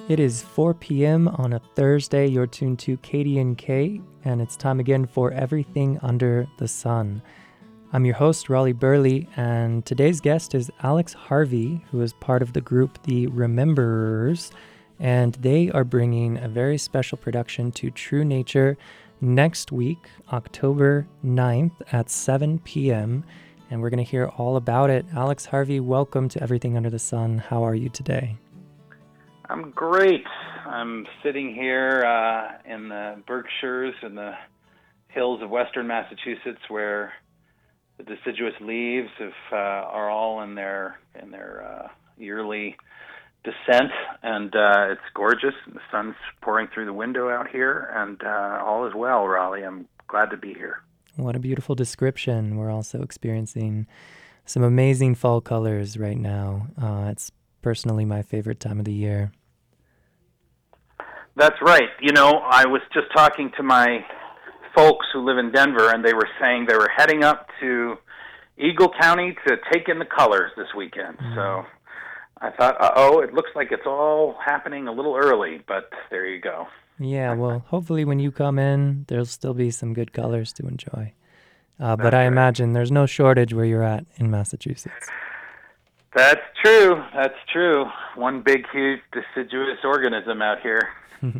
It is 4 p.m. on a Thursday. You're tuned to KDNK, and it's time again for Everything Under the Sun. I'm your host, Raleigh Burley, and today's guest is Alex Harvey, who is part of the group The Rememberers, and they are bringing a very special production to True Nature next week, October 9th at 7 p.m., and we're going to hear all about it. Alex Harvey, welcome to Everything Under the Sun. How are you today? I'm great. I'm sitting here in the Berkshires in the hills of western Massachusetts, where the deciduous leaves are all in their yearly descent, and it's gorgeous. The sun's pouring through the window out here, and all is well, Raleigh. I'm glad to be here. What a beautiful description. We're also experiencing some amazing fall colors right now. It's personally my favorite time of the year. That's right. You know, I was just talking to my folks who live in Denver, and they were saying they were heading up to Eagle County to take in the colors this weekend. So I thought, it looks like it's all happening a little early, but there you go. Yeah, well, hopefully when you come in, there'll still be some good colors to enjoy. But I right. imagine there's no shortage where you're at in Massachusetts. That's true. That's true. One big, huge deciduous organism out here.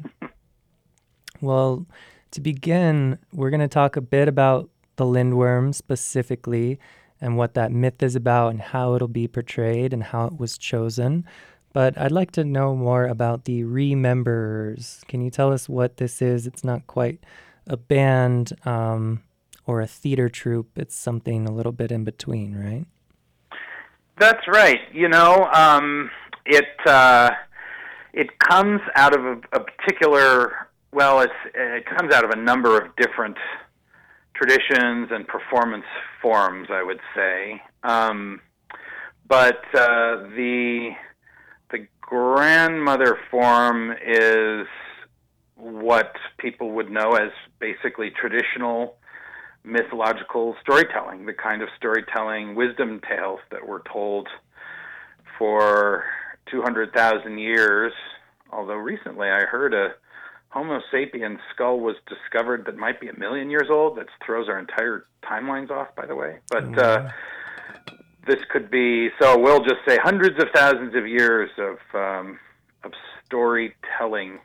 Well, to begin, we're going to talk a bit about the lindworm specifically and what that myth is about and how it'll be portrayed and how it was chosen. But I'd like to know more about the Rememberers. Can you tell us what this is? It's not quite a band or a theater troupe. It's something a little bit in between, right? That's right. You know, it comes out of a particular, it comes out of a number of different traditions and performance forms, I would say. But the grandmother form is what people would know as basically traditional mythological storytelling, the kind of storytelling wisdom tales that were told for 200,000 years, although recently I heard a Homo sapiens skull was discovered that might be 1 million years old. That throws our entire timelines off, by the way. But this could be, so we'll just say hundreds of thousands of years of storytelling.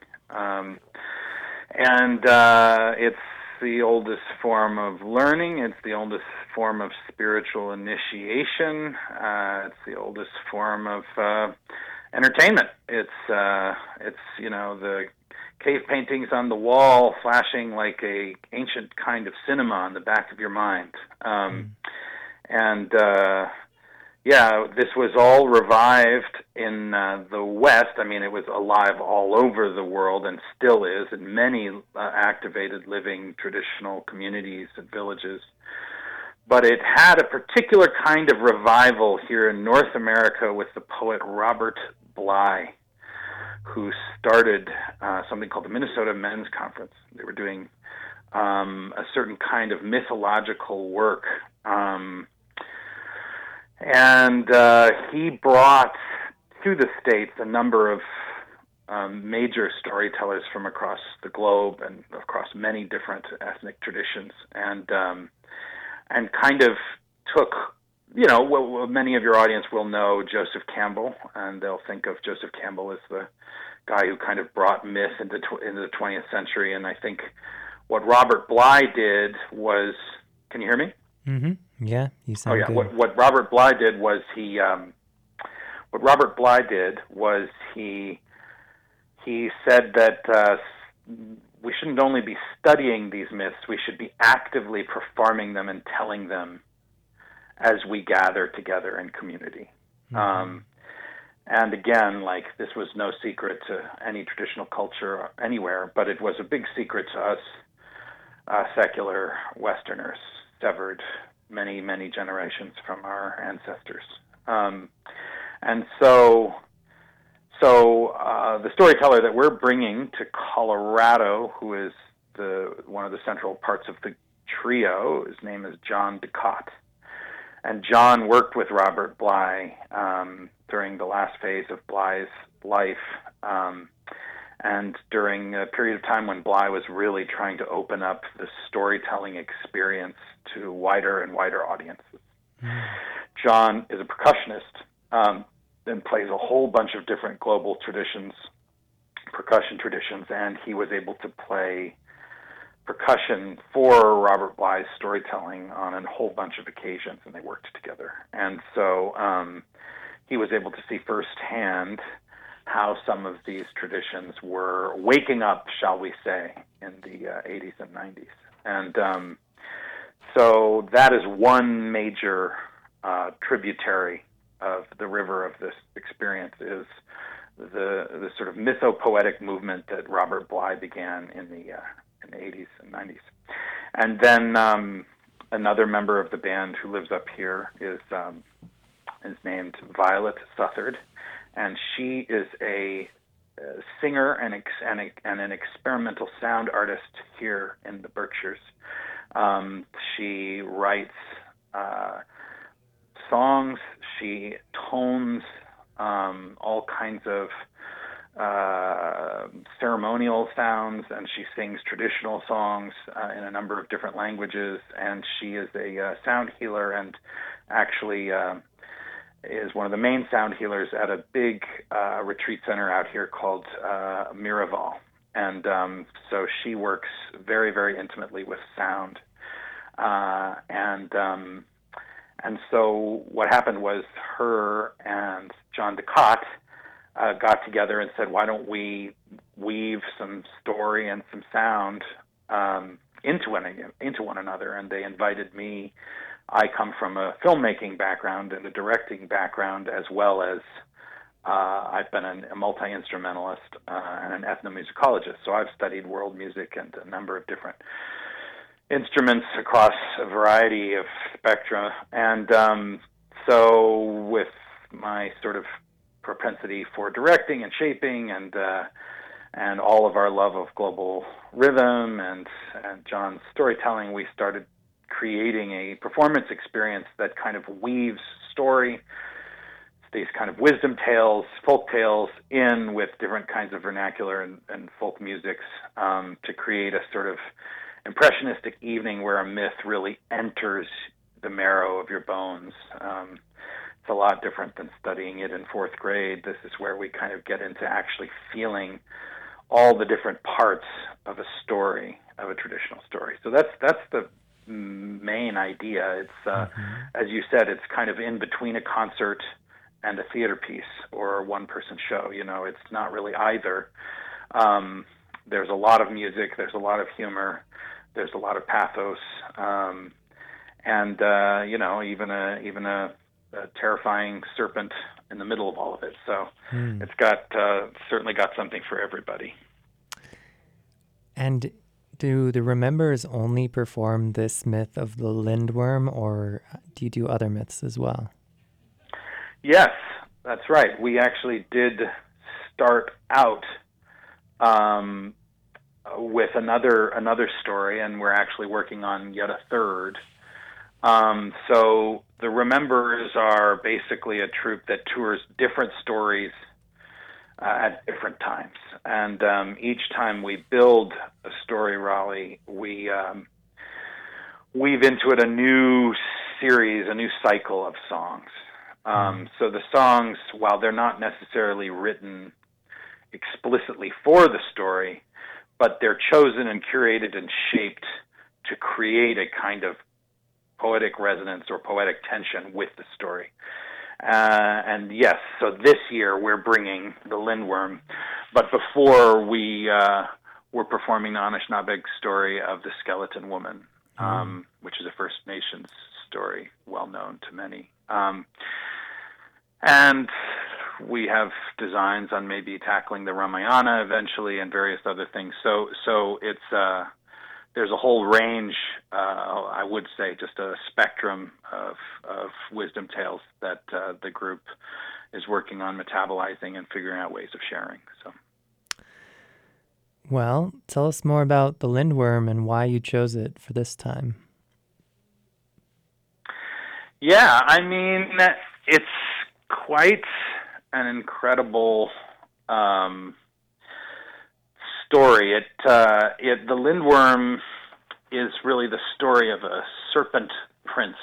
It's the oldest form of learning. It's the oldest form of spiritual initiation. It's the oldest form of entertainment. It's the cave paintings on the wall flashing like a ancient kind of cinema on the back of your mind. This was all revived in the West. I mean, it was alive all over the world and still is in many activated living traditional communities and villages. But it had a particular kind of revival here in North America with the poet Robert Bly, who started something called the Minnesota Men's Conference. They were doing a certain kind of mythological work. He brought to the States a number of major storytellers from across the globe and across many different ethnic traditions, and kind of took, many of your audience will know Joseph Campbell, and they'll think of Joseph Campbell as the guy who kind of brought myth into the 20th century. And I think what Robert Bly did was, can you hear me? Mm-hmm. Yeah, you sound good. What Robert Bly did was he said that we shouldn't only be studying these myths, we should be actively performing them and telling them as we gather together in community. Mm-hmm. And again, this was no secret to any traditional culture anywhere, but it was a big secret to us secular Westerners, severed many, many generations from our ancestors. The storyteller that we're bringing to Colorado, who is one of the central parts of the trio, his name is John Ducotte. And John worked with Robert Bly during the last phase of Bly's life. and during a period of time when Bly was really trying to open up the storytelling experience to wider and wider audiences. John is a percussionist and plays a whole bunch of different global traditions, percussion traditions, and he was able to play percussion for Robert Bly's storytelling on a whole bunch of occasions, and they worked together. And so he was able to see firsthand how some of these traditions were waking up, shall we say, in the 80s and 90s. And so that is one major tributary of the river of this experience, is the sort of mythopoetic movement that Robert Bly began in the 80s and 90s. And then another member of the band who lives up here is named Violet Southard, and she is a singer and an experimental sound artist here in the Berkshires. She writes songs, she tones all kinds of ceremonial sounds, and she sings traditional songs in a number of different languages, and she is a sound healer, and actually is one of the main sound healers at a big retreat center out here called Miraval. And so she works very, very intimately with sound. And so what happened was her and John Ducotte got together and said, why don't we weave some story and some sound into one another? And they invited me. I come from a filmmaking background and a directing background, as well as I've been a multi-instrumentalist and an ethnomusicologist. So I've studied world music and a number of different instruments across a variety of spectra. And so with my sort of propensity for directing and shaping and all of our love of global rhythm and John's storytelling, we started creating a performance experience that kind of weaves story, these kind of wisdom tales, folk tales, in with different kinds of vernacular and folk musics to create a sort of impressionistic evening where a myth really enters the marrow of your bones. It's a lot different than studying it in fourth grade. This is where we kind of get into actually feeling all the different parts of a story, of a traditional story. So that's the main idea. It's as you said, it's kind of in between a concert and a theater piece or a one-person show. You know, it's not really either. There's a lot of music. There's a lot of humor. There's a lot of pathos, and you know, even a terrifying serpent in the middle of all of it. So it's got certainly got something for everybody. And do the Remembers only perform this myth of the Lindworm, or do you do other myths as well? Yes, that's right. We actually did start out with another story, and we're actually working on yet a third. So the Remembers are basically a troupe that tours different stories at different times. And each time we build a story, Raleigh, we weave into it a new series, a new cycle of songs. So the songs, while they're not necessarily written explicitly for the story, but they're chosen and curated and shaped to create a kind of poetic resonance or poetic tension with the story. And yes, so this year we're bringing the Lindworm, but before we were performing the Anishinaabe story of the Skeleton Woman, which is a First Nations story, well known to many. And we have designs on maybe tackling the Ramayana eventually and various other things. So it's there's a whole range, I would say, just a spectrum of wisdom tales that the group is working on metabolizing and figuring out ways of sharing. So, well, tell us more about the Lindworm and why you chose it for this time. Yeah, I mean, it's quite an incredible story. The Lindworm is really the story of a serpent prince,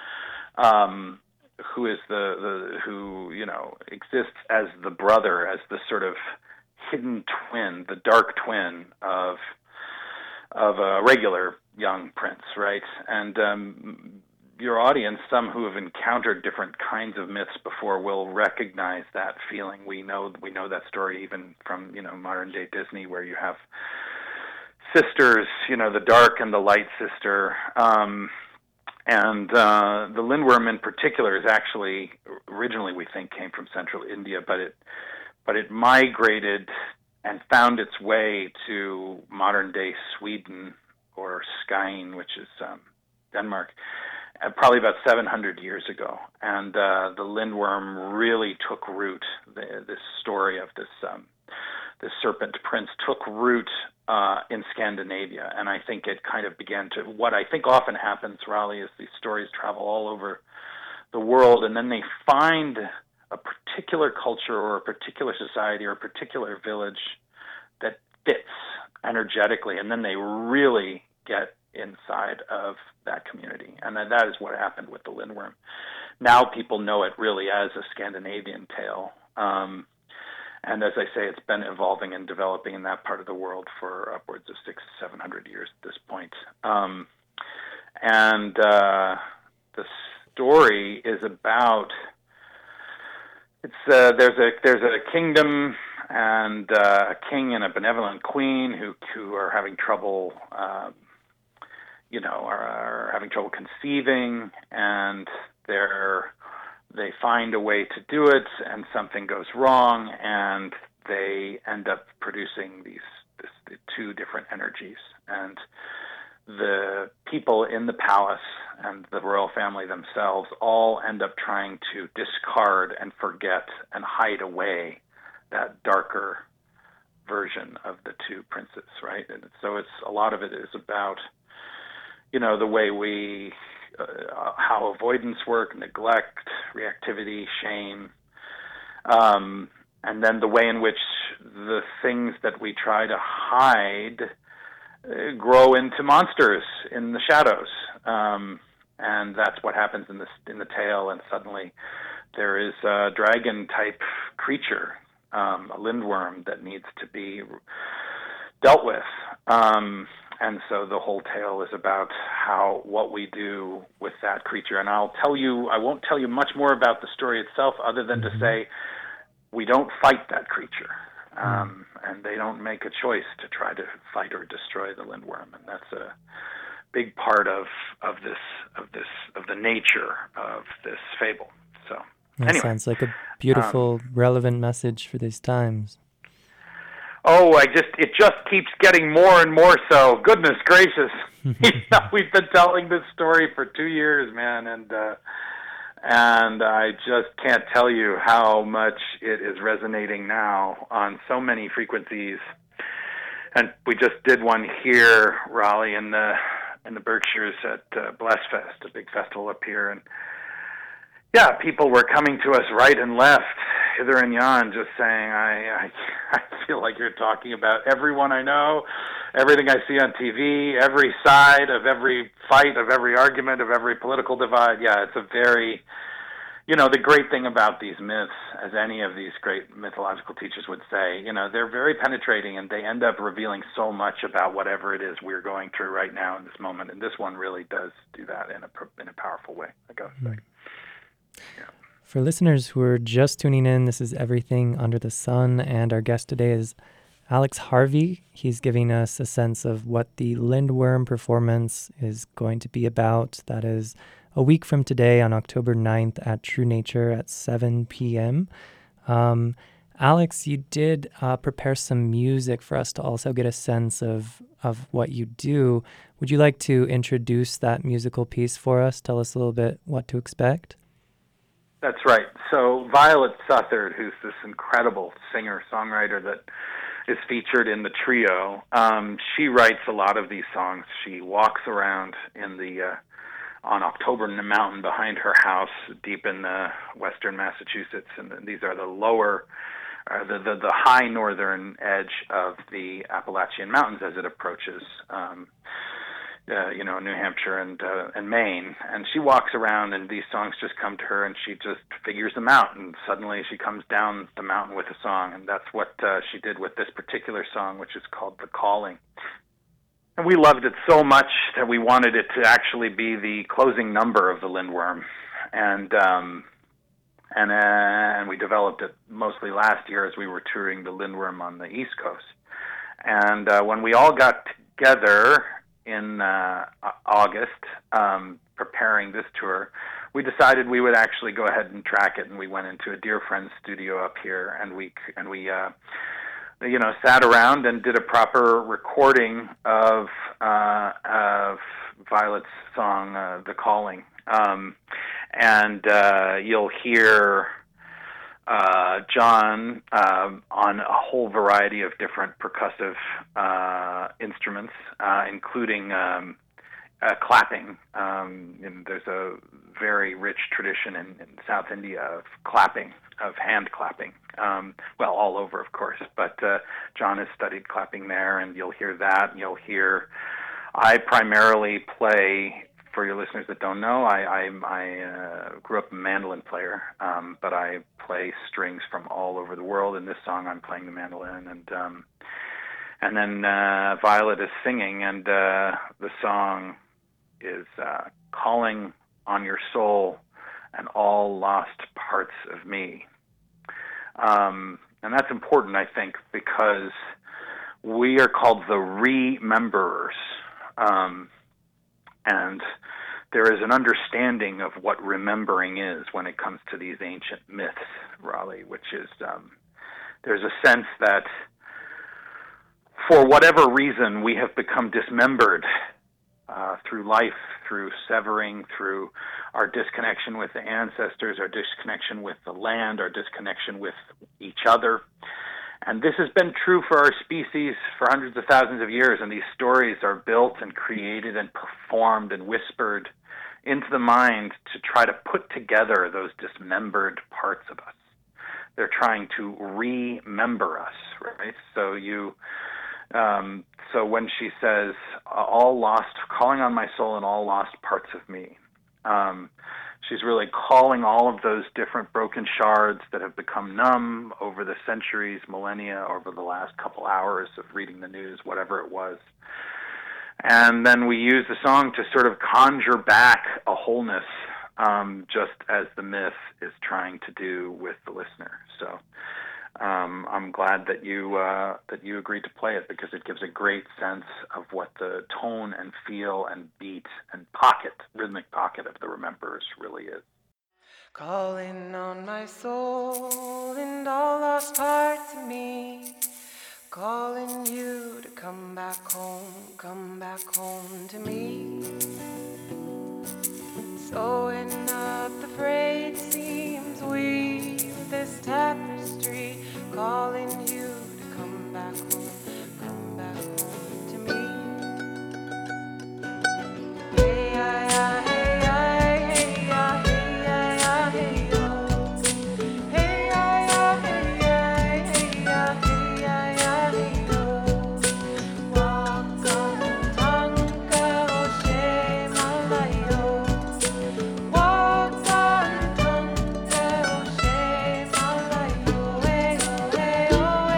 who is who exists as the brother, as the sort of hidden twin, the dark twin of a regular young prince, right? And your audience, some who have encountered different kinds of myths before, will recognize that feeling. We know that story even from modern day Disney, where you have sisters, the dark and the light sister. And the Lindworm in particular is actually originally, we think, came from central India, but it migrated and found its way to modern day Sweden, or Skien, which is Denmark, probably about 700 years ago. And the Lindworm really took root. This story of this serpent prince took root in Scandinavia, and I think it kind of began to. What I think often happens, Raleigh, is these stories travel all over the world, and then they find a particular culture or a particular society or a particular village that fits energetically, and then they really get inside of that community. And that is what happened with the Lindworm. Now people know it really as a Scandinavian tale. And as I say, it's been evolving and developing in that part of the world for upwards of 600-700 years at this point. And the story is about there's a kingdom and a king and a benevolent queen who are having trouble, are having trouble conceiving, and they find a way to do it, and something goes wrong, and they end up producing the two different energies. And the people in the palace and the royal family themselves all end up trying to discard and forget and hide away that darker version of the two princes, right? And so a lot of it is about, the way how avoidance work, neglect, reactivity, shame, and then the way in which the things that we try to hide grow into monsters in the shadows, and that's what happens in the tale. And suddenly, there is a dragon-type creature, a Lindworm, that needs to be dealt with. And so the whole tale is about what we do with that creature. And I won't tell you much more about the story itself, other than to say we don't fight that creature, and they don't make a choice to try to fight or destroy the Lindworm. And that's a big part of the nature of this fable. So that anyway, sounds like a beautiful, relevant message for these times. Oh, it just keeps getting more and more so. Goodness gracious. We've been telling this story for 2 years, man, and I just can't tell you how much it is resonating now on so many frequencies. And we just did one here, Raleigh, in the Berkshires at Blessfest, a big festival up here, and yeah, people were coming to us right and left, hither and yon, just saying, I feel like you're talking about everyone I know, everything I see on TV, every side of every fight, of every argument, of every political divide. Yeah, it's a very, the great thing about these myths, as any of these great mythological teachers would say, they're very penetrating, and they end up revealing so much about whatever it is we're going through right now in this moment. And this one really does do that in a powerful way, I gotta say. Yeah. For listeners who are just tuning in, this is Everything Under the Sun, and our guest today is Alex Harvey. He's giving us a sense of what the Lindworm performance is going to be about. That is a week from today on October 9th at True Nature at 7 p.m. Alex, you did prepare some music for us to also get a sense of what you do. Would you like to introduce that musical piece for us? Tell us a little bit what to expect. That's right. So Violet Southard, who's this incredible singer-songwriter that is featured in the trio, she writes a lot of these songs. She walks around on October Mountain behind her house, deep in western Massachusetts, and these are the lower the high northern edge of the Appalachian Mountains as it approaches New Hampshire and Maine. And she walks around, and these songs just come to her, and she just figures them out. And suddenly, she comes down the mountain with a song, and that's what she did with this particular song, which is called "The Calling." And we loved it so much that we wanted it to actually be the closing number of the Lindworm, and we developed it mostly last year as we were touring the Lindworm on the East Coast. And when we all got together in August, preparing this tour, we decided we would actually go ahead and track it, and we went into a dear friend's studio up here, and we sat around and did a proper recording of Violet's song, "The Calling," and you'll hear John on a whole variety of different percussive instruments, including clapping. And there's a very rich tradition in South India of clapping, of hand clapping. All over, of course, but John has studied clapping there, and you'll hear that. And you'll hear, I primarily play, for your listeners that don't know, I grew up a mandolin player, but I play strings from all over the world. In this song, I'm playing the mandolin, and then Violet is singing, and the song is "Calling on Your Soul and All Lost Parts of Me." And that's important, I think, because we are called the rememberers. And there is an understanding of what remembering is when it comes to these ancient myths, Raleigh, which is there's a sense that for whatever reason we have become dismembered through life, through severing, through our disconnection with the ancestors, our disconnection with the land, our disconnection with each other. And this has been true for our species for hundreds of thousands of years, and these stories are built and created and performed and whispered into the mind to try to put together those dismembered parts of us. They're trying to remember us, right? So when she says, "all lost, calling on my soul and all lost parts of me," she's really calling all of those different broken shards that have become numb over the centuries, millennia, over the last couple hours of reading the news, whatever it was. And then we use the song to sort of conjure back a wholeness, just as the myth is trying to do with the listener. So I'm glad that you agreed to play it, because it gives a great sense of what the tone and feel and beat and rhythmic pocket of the Rememberers really is. Calling on my soul and all lost parts of me, calling you to come back home to me. Sewing up the frayed seams, weave this tapestry, calling you to come back home to me. Hey, yeah, hey, yeah, hey, yeah, hey, yeah, hey, oh. Hey, yeah, hey, yeah, hey, yeah, hey, yeah, hey, oh. Walk on Tonga, Oshe Malayo. Walk on Tonga, Oshe Malayo. Hey, oh, hey, oh,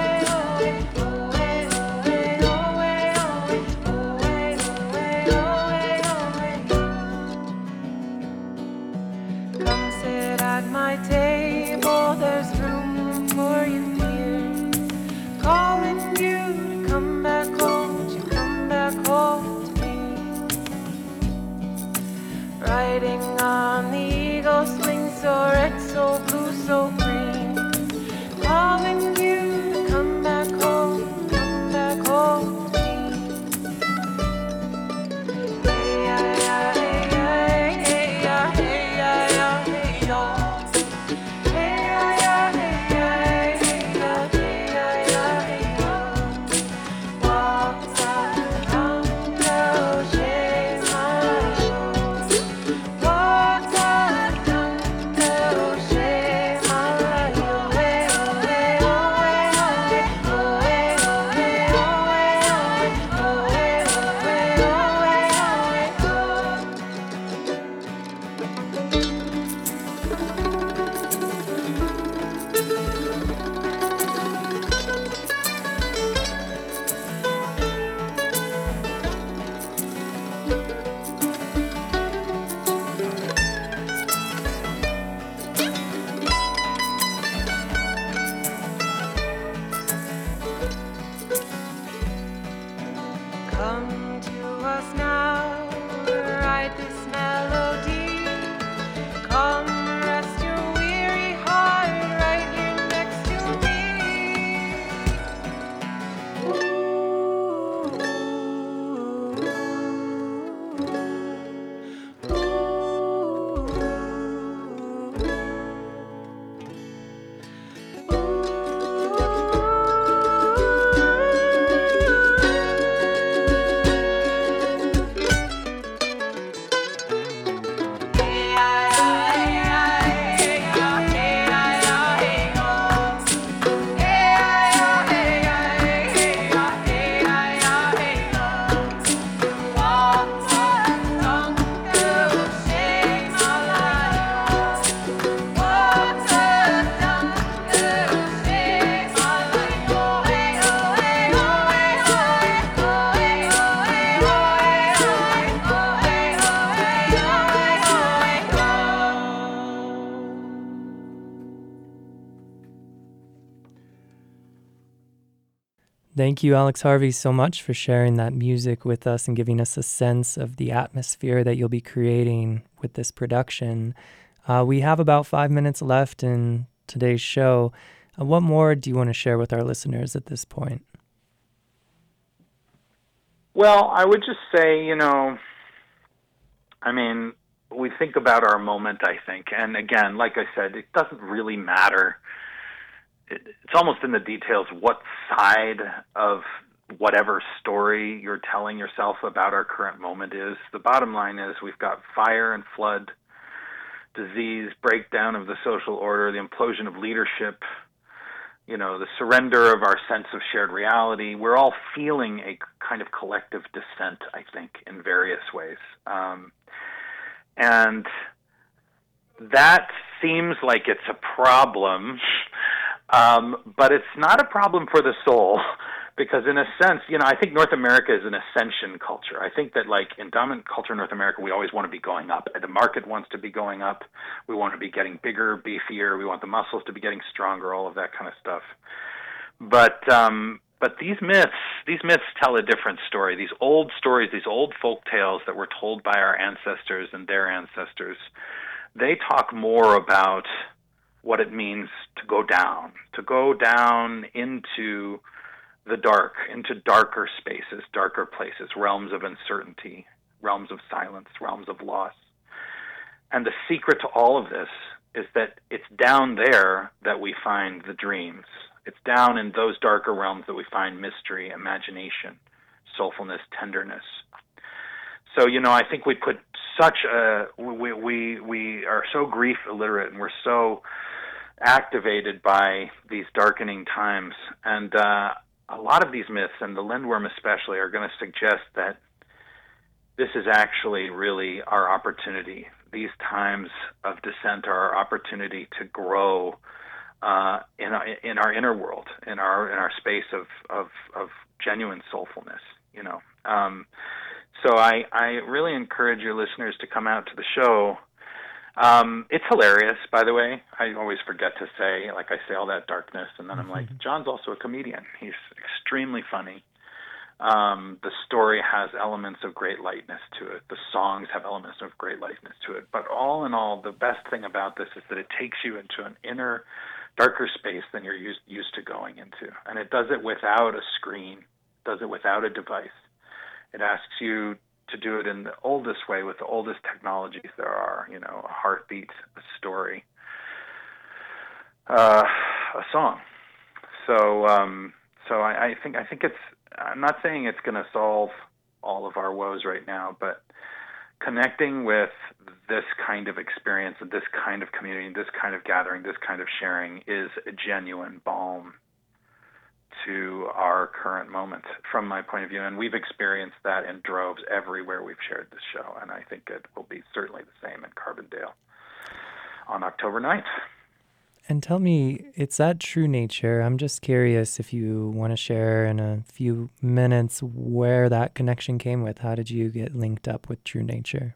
Come to us now, write this melody. Come rest your weary heart right here next to me. Thank you, Alex Harvey, so much for sharing that music with us and giving us a sense of the atmosphere that you'll be creating with this production. We have about 5 minutes left in today's show. What more do you want to share with our listeners at this point? Well, I would just say, we think about our moment, I think. And again, like I said, it doesn't really matter. It's almost in the details what side of whatever story you're telling yourself about our current moment is. The bottom line is we've got fire and flood, disease, breakdown of the social order, the implosion of leadership, the surrender of our sense of shared reality. We're all feeling a kind of collective descent, I think, in various ways. And that seems like it's a problem, but it's not a problem for the soul, because in a sense, I think North America is an ascension culture. I think that in dominant culture in North America, we always want to be going up. The market wants to be going up. We want to be getting bigger, beefier. We want the muscles to be getting stronger, all of that kind of stuff. But these myths tell a different story. These old stories, these old folk tales that were told by our ancestors and their ancestors, they talk more about what it means to go down into the dark, into darker spaces, darker places, realms of uncertainty, realms of silence, realms of loss. And the secret to all of this is that it's down there that we find the dreams. It's down in those darker realms that we find mystery, imagination, soulfulness, tenderness. So, I think we put we are so grief illiterate, and we're so activated by these darkening times. And a lot of these myths, and the Lindworm especially, are going to suggest that this is actually really our opportunity. These times of descent are our opportunity to grow in our inner world, in our space of genuine soulfulness. So I really encourage your listeners to come out to the show. It's hilarious, by the way. I always forget to say, I say all that darkness, and then I'm like, John's also a comedian. He's extremely funny. The story has elements of great lightness to it. The songs have elements of great lightness to it. But all in all, the best thing about this is that it takes you into an inner, darker space than you're used to going into. And it does it without a screen, does it without a device. It asks you to do it in the oldest way, with the oldest technologies there are, a heartbeat, a story, a song. So I think it's, I'm not saying it's going to solve all of our woes right now, but connecting with this kind of experience, this kind of community, this kind of gathering, this kind of sharing is a genuine balm to our current moment, from my point of view. And we've experienced that in droves everywhere we've shared this show. And I think it will be certainly the same in Carbondale on October 9th. And tell me, it's that True Nature. I'm just curious if you want to share in a few minutes where that connection came with. How did you get linked up with True Nature?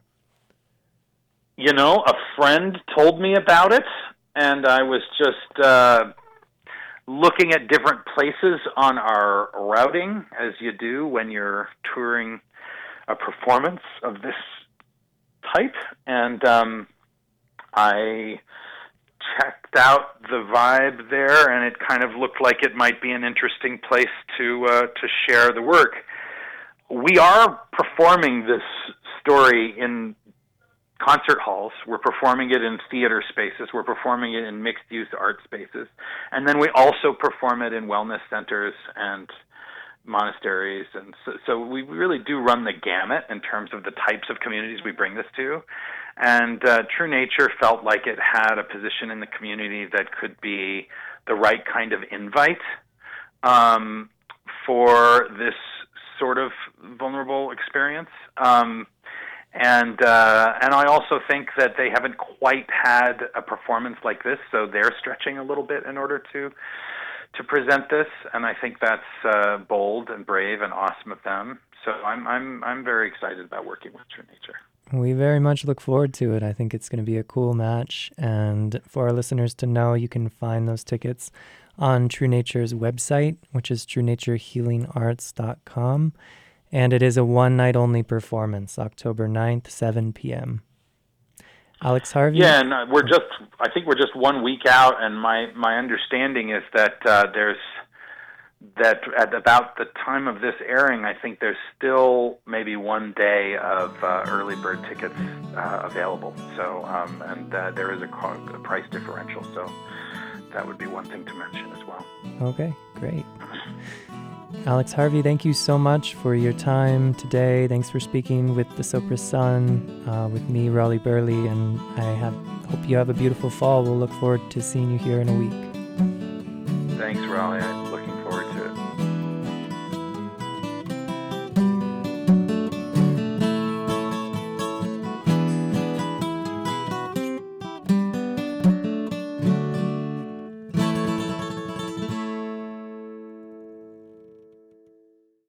A friend told me about it, and I was just looking at different places on our routing, as you do when you're touring a performance of this type. And I checked out the vibe there, and it kind of looked like it might be an interesting place to share the work. We are performing this story in concert halls. We're performing it in theater spaces. We're performing it in mixed-use art spaces. And then we also perform it in wellness centers and monasteries. And so we really do run the gamut in terms of the types of communities we bring this to. And True Nature felt like it had a position in the community that could be the right kind of invite for this sort of vulnerable experience. And I also think that they haven't quite had a performance like this, so they're stretching a little bit in order to present this. And I think that's bold and brave and awesome of them. So I'm very excited about working with True Nature. We very much look forward to it. I think it's going to be a cool match. And for our listeners to know, you can find those tickets on True Nature's website, which is truenaturehealingarts.com. And it is a one-night-only performance, October 9th, 7 p.m. Alex Harvey? Yeah, and I think we're just 1 week out, and my understanding is that that at about the time of this airing, I think there's still maybe 1 day of early bird tickets available. So, and there is a price differential, so that would be one thing to mention as well. Okay, great. Alex Harvey, thank you so much for your time today. Thanks for speaking with the Sopris Sun, with me, Raleigh Burley, and I hope you have a beautiful fall. We'll look forward to seeing you here in a week.